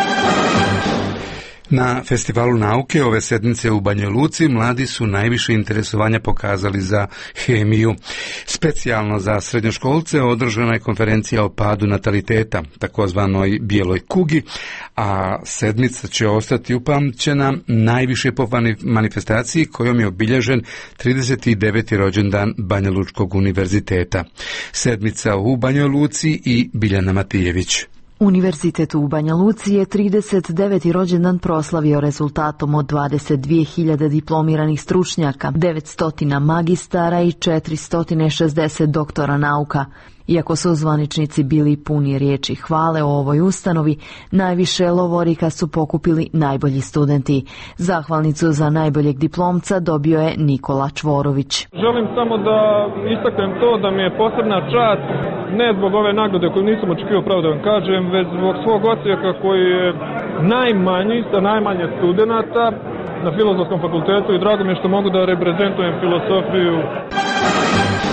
Na Festivalu nauke ove sedmice u Banjoj Luci mladi su najviše interesovanja pokazali za hemiju. Specijalno za srednjoškolce održana je konferencija o padu nataliteta, takozvanoj bijeloj kugi, a sedmica će ostati upamćena najviše po manifestaciji kojom je obilježen trideset deveti rođendan Banja Lučkog univerziteta. Sedmica u Banjoj Luci i Biljana Matijević. Univerzitet u Banja Luci je trideset deveti rođendan proslavio rezultatom od dvadeset dvije hiljade diplomiranih stručnjaka, devetsto magistara i četiristo šezdeset doktora nauka. Iako su zvaničnici bili puni riječi hvale o ovoj ustanovi, najviše lovorika su pokupili najbolji studenti. Zahvalnicu za najboljeg diplomca dobio je Nikola Čvorović. Želim samo da istaknem to da mi je posebna čast, ne zbog ove nagrade koju nisam očekivao, pravo da vam kažem, već zbog svog odsjeka koji je najmanji, sa najmanje studenata na Filozofskom fakultetu, i drago mi je što mogu da reprezentujem filozofiju.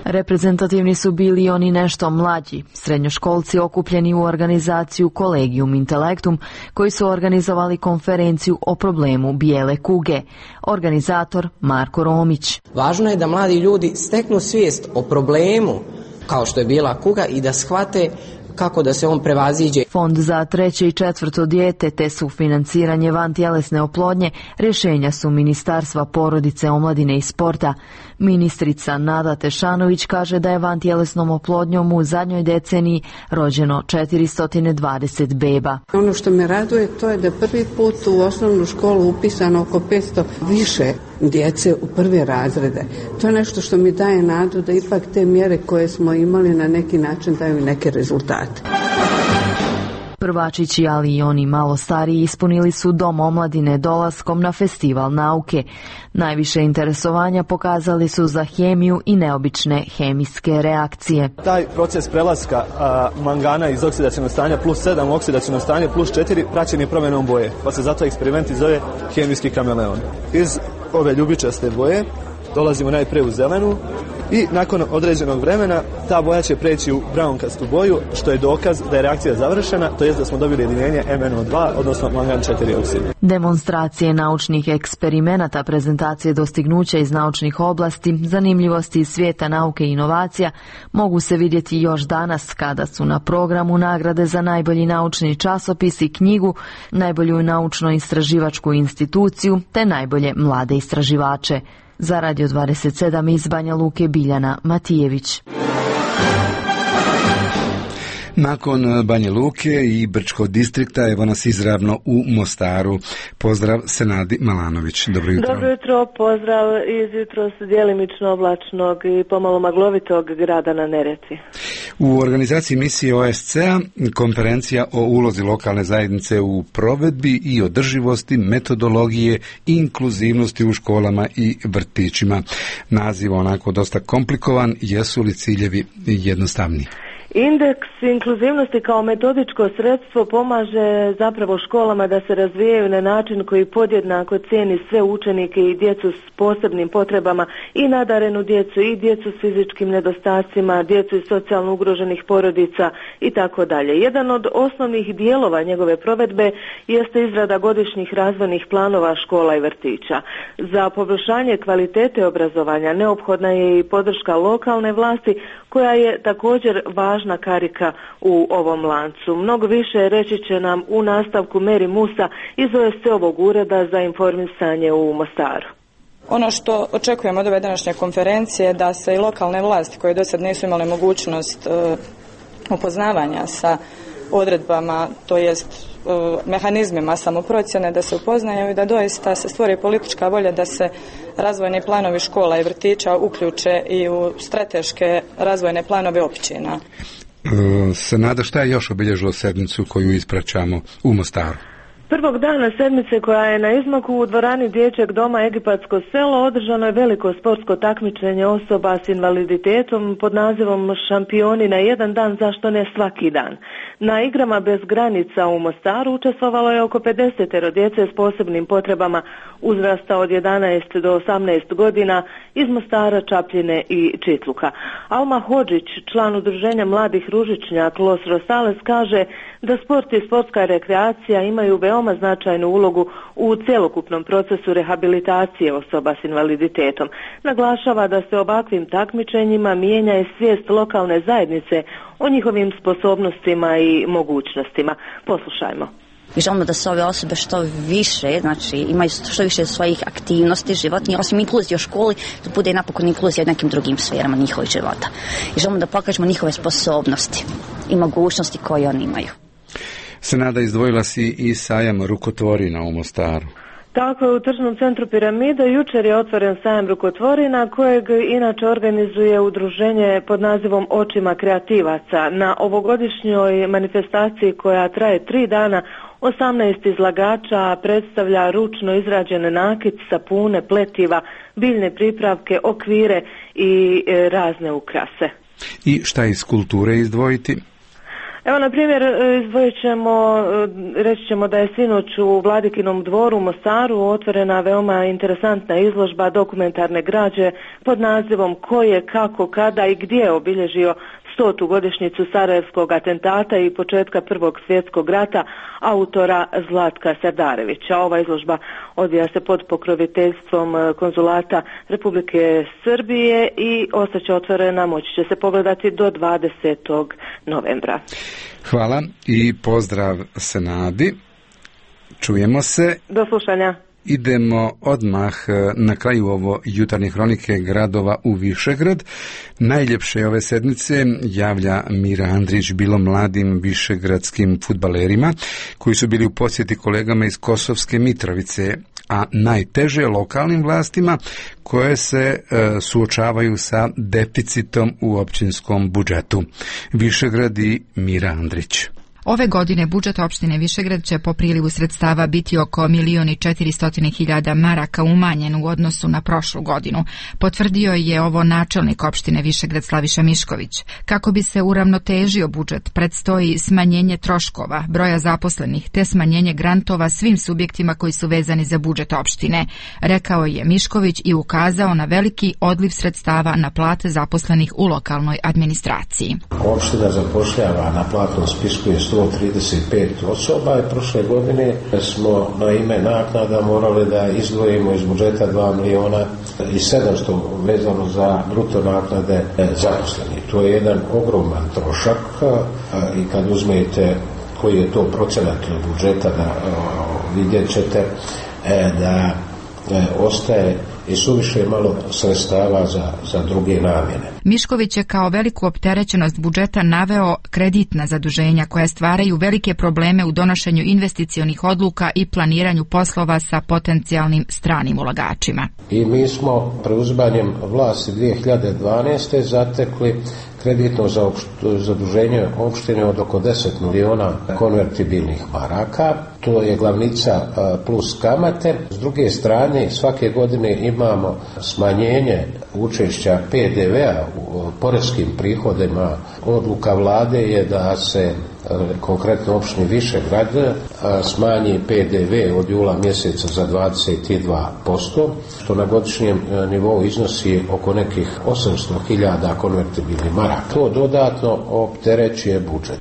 Reprezentativni su bili oni nešto mlađi, srednjoškolci okupljeni u organizaciju Collegium Intellectum, koji su organizovali konferenciju o problemu bijele kuge. Organizator Marko Romić. Važno je da mladi ljudi steknu svijest o problemu kao što je bijela kuga i da shvate kako da se on prevaziđe. Fond za treće i četvrto dijete te sufinanciranje vantjelesne oplodnje rješenja su Ministarstva porodice, omladine i sporta. Ministrica Nada Tešanović kaže da je vantjelesnom oplodnjom u zadnjoj deceniji rođeno četiristo dvadeset beba. Ono što me raduje to je da prvi put u osnovnu školu upisano oko petsto više djece u prve razrede. To je nešto što mi daje nadu da ipak te mjere koje smo imali na neki način daju neke rezultate. Prvačići, ali i oni malo stariji, ispunili su Dom omladine dolaskom na festival nauke. Najviše interesovanja pokazali su za hemiju i neobične hemijske reakcije. Taj proces prelaska a, mangana iz oksidacionog stanja plus sedam u oksidaciono stanje plus četiri praćen je promjenom boje, pa se zato eksperiment i zove hemijski kameleon. Iz ove ljubičaste boje dolazimo najprije u zelenu i nakon određenog vremena ta boja će preći u braunkastu boju, što je dokaz da je reakcija završena, to jest da smo dobili jedinjenje em en o dva, odnosno mangan četiri oksid. Demonstracije naučnih eksperimenata, prezentacije dostignuća iz naučnih oblasti, zanimljivosti iz svijeta nauke i inovacija mogu se vidjeti još danas kada su na programu nagrade za najbolji naučni časopis i knjigu, najbolju naučno-istraživačku instituciju te najbolje mlade istraživače. Za Radio dvadeset sedam iz Banja Luke Biljana Matijević. Nakon Banje Luke i Brčkog distrikta, evo nas izravno u Mostaru. Pozdrav Senadi Malanović. Dobro jutro. Dobro jutro, pozdrav iz jutros djelimično oblačnog i pomalo maglovitog grada na Neretvi. U organizaciji misije O S C-a konferencija o ulozi lokalne zajednice u provedbi i održivosti, metodologije i inkluzivnosti u školama i vrtićima. Naziv onako dosta komplikovan, jesu li ciljevi jednostavni? Indeks inkluzivnosti kao metodičko sredstvo pomaže zapravo školama da se razvijaju na način koji podjednako cijeni sve učenike i djecu s posebnim potrebama, i nadarenu djecu i djecu s fizičkim nedostacima, djecu iz socijalno ugroženih porodica i tako dalje. Jedan od osnovnih dijelova njegove provedbe jeste izrada godišnjih razvojnih planova škola i vrtića. Za poboljšanje kvalitete obrazovanja neophodna je i podrška lokalne vlasti, koja je također važna karika u ovom lancu. Mnogo više reći će nam u nastavku Meri Musa iz O S C-ovog ureda za informisanje u Mostaru. Ono što očekujemo od ove današnje konferencije je da se i lokalne vlasti koje do sad nisu imale mogućnost uh, upoznavanja sa odredbama, to jest uh, mehanizmima samoprocjene, da se upoznaju i da doista se stvori politička volja da se razvojni planovi škola i vrtića uključe i u strateške razvojne planove općina. Se nada, šta je još obilježilo sedmicu koju ispraćamo u Mostaru? Prvog dana sedmice, koja je na izmaku u dvorani dječjeg doma Egipatsko selo, održano je veliko sportsko takmičenje osoba s invaliditetom pod nazivom Šampioni na jedan dan, zašto ne svaki dan. Na igrama bez granica u Mostaru učestvovalo je oko pedeset djece s posebnim potrebama uzrasta od jedanaest do osamnaest godina iz Mostara, Čapljine i Čitluka. Alma Hodžić, član udruženja mladih ružičnjak Los Rosales, kaže da sport i sportska rekreacija imaju veoma značajnu ulogu u cjelokupnom procesu rehabilitacije osoba s invaliditetom. Naglašava da se ovakvim takmičenjima mijenja i svijest lokalne zajednice o njihovim sposobnostima i mogućnostima. Poslušajmo. Mi želimo da se ove osobe što više, znači imaju što više svojih aktivnosti životnih, osim inkluzije u školi, da bude napokon inkluzija u nekim drugim sferama njihovih života. I želimo da pokažemo njihove sposobnosti i mogućnosti koje oni imaju. Senada, izdvojila si i sajam rukotvorina u Mostaru. Tako je, u tržnom centru Piramida jučer je otvoren sajam rukotvorina, kojeg inače organizuje udruženje pod nazivom Očima kreativaca. Na ovogodišnjoj manifestaciji, koja traje tri dana, osamnaest izlagača predstavlja ručno izrađene nakit, sapune, pletiva, biljne pripravke, okvire i e, razne ukrase. I šta iz kulture izdvojiti? Evo, na primjer, izdvojit ćemo, reći ćemo da je sinoć u Vladikinom dvoru u Mostaru otvorena veoma interesantna izložba dokumentarne građe pod nazivom Ko je, kako, kada i gdje obilježio stotu godišnjicu Sarajevskog atentata i početka Prvog svjetskog rata autora Zlatka Serdarevića. Ova izložba odvija se pod pokroviteljstvom konzulata Republike Srbije i ostaće otvorena, moći će se pogledati do dvadesetog novembra. Hvala i pozdrav Senadi. Čujemo se. Do slušanja. Idemo odmah na kraju ovo jutarnje hronike gradova u Višegrad. Najljepše ove sedmice javlja Mira Andrić bilo mladim višegradskim fudbalerima koji su bili u posjeti kolegama iz Kosovske Mitrovice, a najteže lokalnim vlastima koje se e, suočavaju sa deficitom u općinskom budžetu. Višegrad i Mira Andrić. Ove godine budžet opštine Višegrad će po prilivu sredstava biti oko milion i četiristotina hiljada maraka umanjen u odnosu na prošlu godinu. Potvrdio je ovo načelnik opštine Višegrad Slaviša Mišković. Kako bi se uravnotežio budžet, predstoji smanjenje troškova, broja zaposlenih te smanjenje grantova svim subjektima koji su vezani za budžet opštine, rekao je Mišković i ukazao na veliki odliv sredstava na plate zaposlenih u lokalnoj administraciji. Opština zapošljava na platnom spisku je sto trideset pet osoba i prošle godine smo na ime naknada morali da izdvojimo iz budžeta dva miliona i sedamsto vezano za bruto naknade zaposlenih. To je jedan ogroman trošak i kad uzmete koji je to procenat budžeta, da vidjet ćete da ostaje i suviše malo sredstava za, za druge namjene. Mišković je kao veliku opterećenost budžeta naveo kreditna zaduženja koja stvaraju velike probleme u donošenju investicionih odluka i planiranju poslova sa potencijalnim stranim ulagačima. I mi smo preuzimanjem vlasti dvije hiljade dvanaeste zatekli kreditno zaduženje opštine od oko deset miliona konvertibilnih maraka. To je glavnica plus kamate. S druge strane, svake godine imamo smanjenje učešća P D V-a u poreskim prihodima. Odluka vlade je da se konkretno opštini Višegrad smanji P D V od jula mjeseca za dvadeset dva posto, što na godišnjem nivou iznosi oko nekih osamsto hiljada konvertibilnih maraka. To dodatno opterećuje budžet.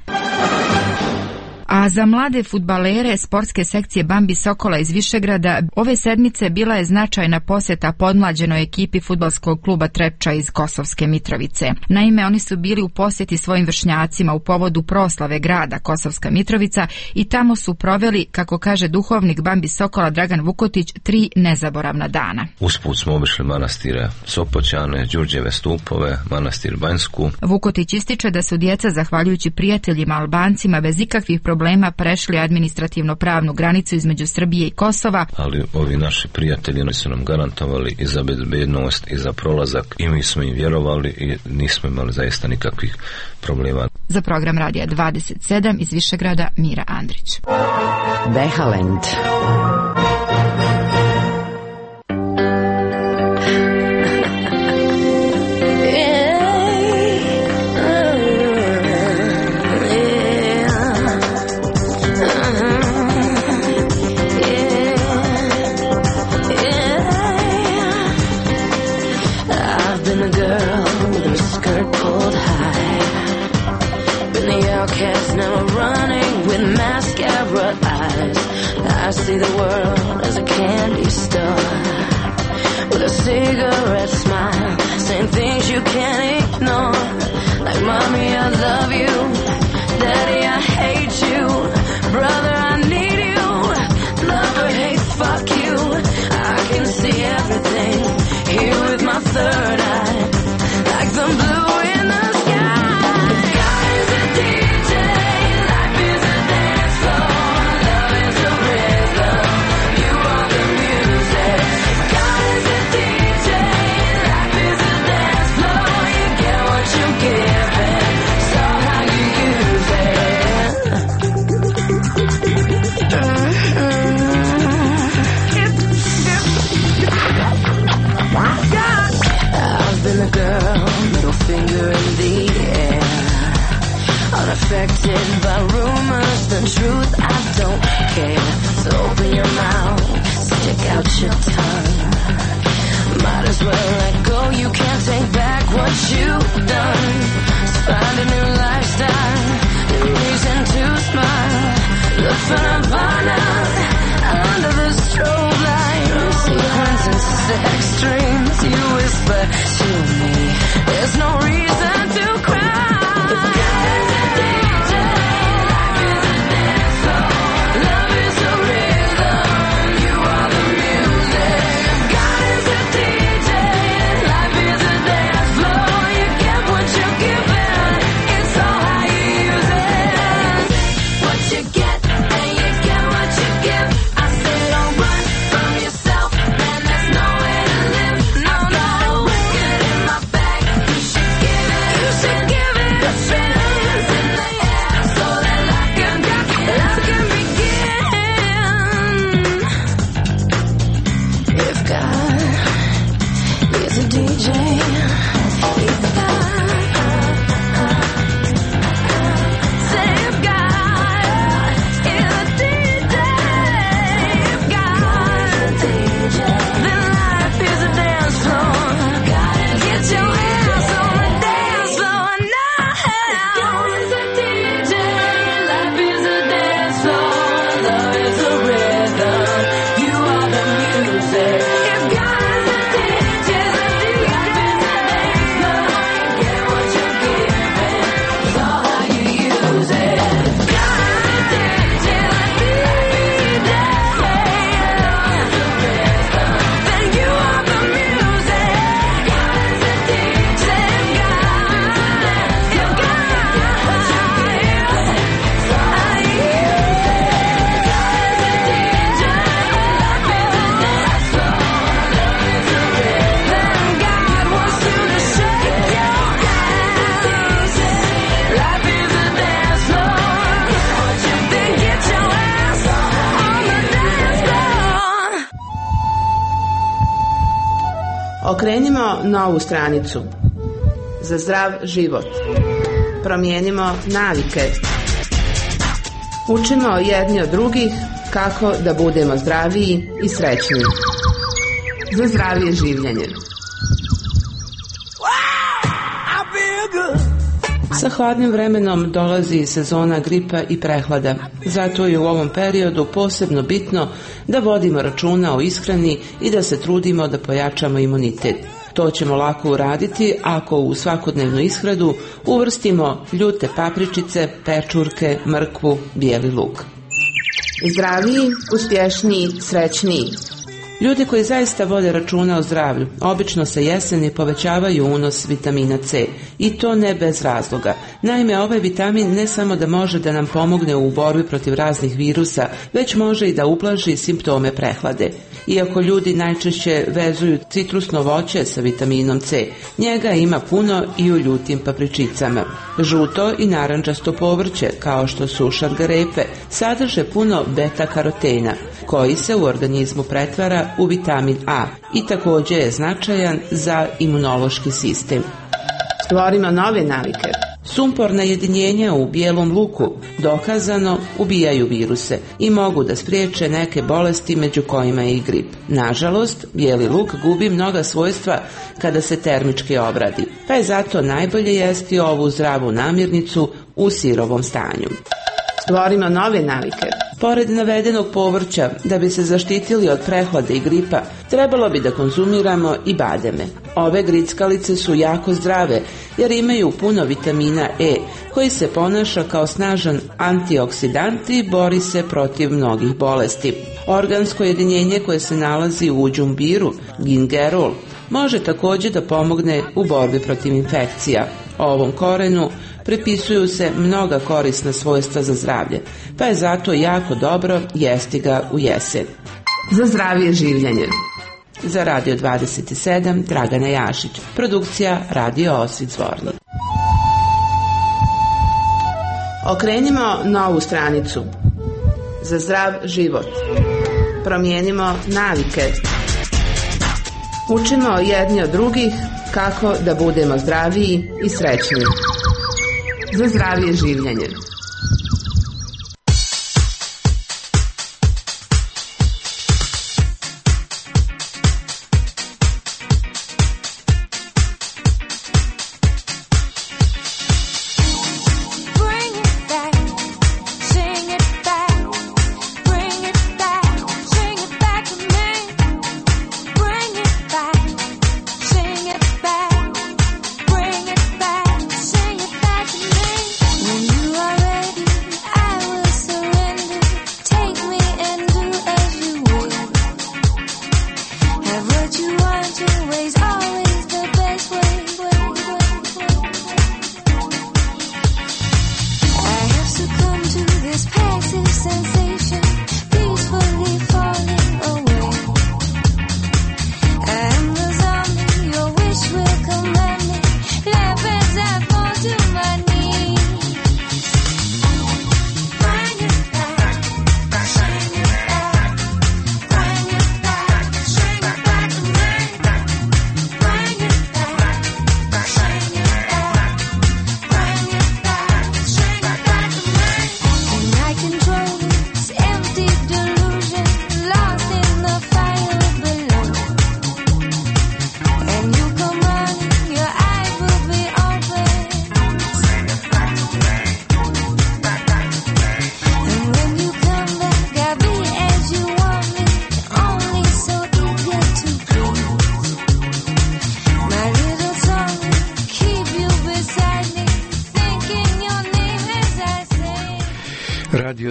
A za mlade fudbalere sportske sekcije Bambi Sokola iz Višegrada ove sedmice bila je značajna posjeta podmlađenoj ekipi fudbalskog kluba Trepča iz Kosovske Mitrovice. Naime, oni su bili u posjeti svojim vršnjacima u povodu proslave grada Kosovska Mitrovica i tamo su proveli, kako kaže duhovnik Bambi Sokola Dragan Vukotić, tri nezaboravna dana. Usput smo obišli manastire Sopoćane, Đurđeve stupove, manastir Banjsku. Vukotić ističe da su djeca, zahvaljujući prijateljima Albancima, bez ikakvih problema problema prešli administrativno-pravnu granicu između Srbije i Kosova. Ali ovi naši prijatelji su nam garantovali i za bezbednost i za prolazak i mi smo im vjerovali i nismo imali zaista nikakvih problema. Za program Radija dvadeset sedam iz Višegrada, Mira Andrić. Behalend. I see the world as a candy store with a cigarette smile, saying things you can't ignore, like mommy I love you, daddy I hate you, brother I need you, lover hey fuck you, I can see everything here with my third eye, like the blue in the sky. The sky is a D J, life is a dance floor, love is a rhythm, you are the music. God is a D J, life is a dance floor, you get what you give, and so how you use bite your tongue. Might as well let go, you can't take back what you've done. So find a new lifestyle, new reason to smile. Look for a partner under the strobe light. Sequence and sex dreams, you whisper to me. There's no reason to cry. God is a D J, life is a dance floor. Love is a rhythm, you are the music. God is a D J, life is a dance floor. You get what you're given, it's all how you use it. What you get, and you get what you give. I say don't run from yourself, man, there's no way to live. No, no, get in my bag, you should give it. You should give it. The feelings in the air, so that life can, life can begin. If God is a D J, if God, say if God is a D J, if God, then life is a dance floor. Get your ass on the dance floor now. If God is a D J, life is a dance floor. Love is a rhythm, you are the music. If God is a D J, life is a dance floor. Get what you're given, it's all how you use it. If God is a D J, life is a dance floor. Love is a rhythm, then you are the music. God is a D J, if God, if God, it's all how you use it. God is a D J, life is a dance floor. Love is a rhythm, God wants you to shake your ass. Life is a dance floor. Get what you think, get your ass on the dance floor. Okrenimo novu stranicu. Za zdrav život. Promijenimo navike. Učimo jedni od drugih kako da budemo zdraviji i srećniji. Za zdravije življenje. Sa hladnim vremenom dolazi sezona gripa i prehlada. Zato je u ovom periodu posebno bitno da vodimo računa o ishrani i da se trudimo da pojačamo imunitet. To ćemo lako uraditi ako u svakodnevnu ishranu uvrstimo ljute papričice, pečurke, mrkvu, bijeli luk. Zdraviji, uspješniji, srećniji. Ljudi koji zaista vode računa o zdravlju obično se jeseni povećavaju unos vitamina C i to ne bez razloga. Naime, ovaj vitamin ne samo da može da nam pomogne u borbi protiv raznih virusa, već može i da ublaži simptome prehlade. Iako ljudi najčešće vezuju citrusno voće sa vitaminom C, njega ima puno i u ljutim papričicama. Žuto i narandžasto povrće, kao što su šargarepe, sadrže puno beta-karotena, koji se u organizmu pretvara u vitamin A i također je značajan za imunološki sistem. Stvorimo nove navike. Sumporna jedinjenja u bijelom luku dokazano ubijaju viruse i mogu da spriječe neke bolesti među kojima je i grip. Nažalost, bijeli luk gubi mnoga svojstva kada se termički obradi, pa je zato najbolje jesti ovu zdravu namirnicu u sirovom stanju. Stvorimo nove navike. Pored navedenog povrća, da bi se zaštitili od prehlade i gripa, trebalo bi da konzumiramo i bademe. Ove grickalice su jako zdrave jer imaju puno vitamina E, koji se ponaša kao snažan antioksidant i bori se protiv mnogih bolesti. Organsko jedinjenje koje se nalazi u đumbiru, gingerol, može također da pomogne u borbi protiv infekcija. Ovom korenu pripisuju se mnoga korisna svojstva za zdravlje, pa je zato jako dobro jesti ga u jesen. Za zdravije življenje. Za Radio dvadeset sedam Dragana Jašić. Produkcija Radio Osvit Zvornik. Okrenimo novu stranicu. Za zdrav život. Promijenimo navike. Učimo jedni od drugih kako da budemo zdraviji i srećniji. Za zdravije življenje.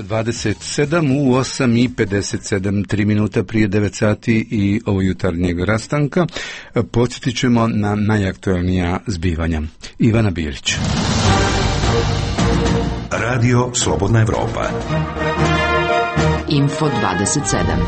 dvadeset sedam u osam i pedeset sedam, tri minuta prije devet sati i ovo jutarnjeg rastanka. Podsjetit ćemo na najaktualnija zbivanja. Ivana Bilić. Radio Slobodna Evropa. Info dvadeset sedam.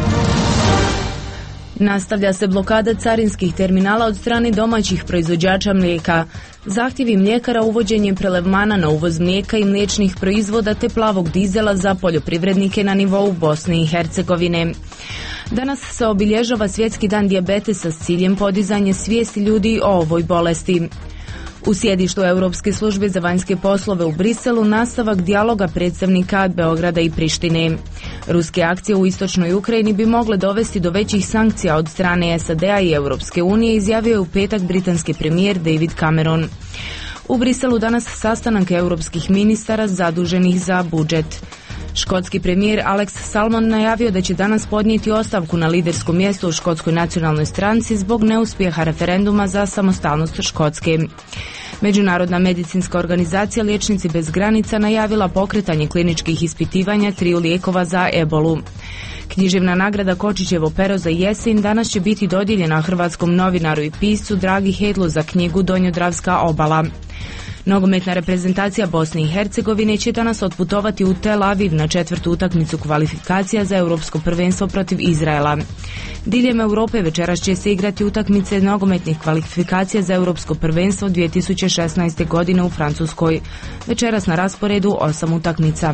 Nastavlja se blokada carinskih terminala od strane domaćih proizvođača mlijeka. Zahtjevi mljekara uvođenjem prelevmana na uvoz mlijeka i mliječnih proizvoda te plavog dizela za poljoprivrednike na nivou Bosne i Hercegovine. Danas se obilježava Svjetski dan dijabetesa s ciljem podizanja svijesti ljudi o ovoj bolesti. U sjedištu Europske službe za vanjske poslove u Briselu nastavak dijaloga predstavnika Beograda i Prištine. Ruske akcije u istočnoj Ukrajini bi mogle dovesti do većih sankcija od strane S A D-a i Europske unije, izjavio je u petak britanski premijer David Cameron. U Briselu danas sastanak europskih ministara zaduženih za budžet. Škotski premijer Alex Salmond najavio da će danas podnijeti ostavku na lidersko mjesto u Škotskoj nacionalnoj stranci zbog neuspjeha referenduma za samostalnost Škotske. Međunarodna medicinska organizacija Liječnici bez granica najavila pokretanje kliničkih ispitivanja triju lijekova za ebolu. Književna nagrada Kočićevo pero za jesen danas će biti dodijeljena hrvatskom novinaru i piscu Dragi Hedlu za knjigu Donjodravska obala. Nogometna reprezentacija Bosne i Hercegovine će danas otputovati u Tel Aviv na četvrtu utakmicu kvalifikacija za europsko prvenstvo protiv Izraela. Diljem Europe večeras će se igrati utakmice nogometnih kvalifikacija za europsko prvenstvo dvije tisuće šesnaeste. godine u Francuskoj. Večeras na rasporedu osam utakmica.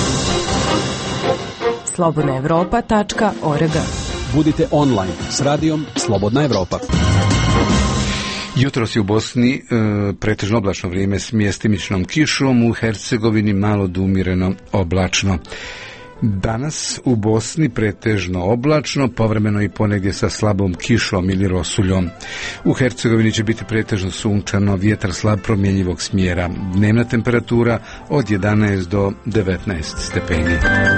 slobodna evropa tačka org. Budite online s radijom Slobodna Evropa. Jutros je u Bosni e, pretežno oblačno vrijeme s mjestimičnom kišom, u Hercegovini malo do umjereno oblačno. Danas u Bosni pretežno oblačno, povremeno i ponegdje sa slabom kišom ili rosuljom. U Hercegovini će biti pretežno sunčano, vjetar slab promjenjivog smjera. Dnevna temperatura od jedanaest do devetnaest stepeni.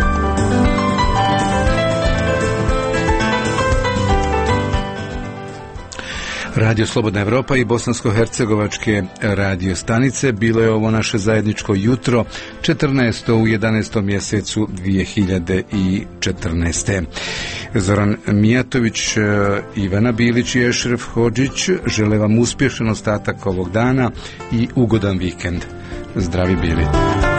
Radio Slobodna Evropa i bosansko-hercegovačke radio stanice. Bilo je ovo naše zajedničko jutro, četrnaesto u jedanaestom mjesecu dvije hiljade četrnaeste. Zoran Mijatović, Ivana Bilić i Ešref Hodžić žele vam uspješan ostatak ovog dana i ugodan vikend. Zdravi bili.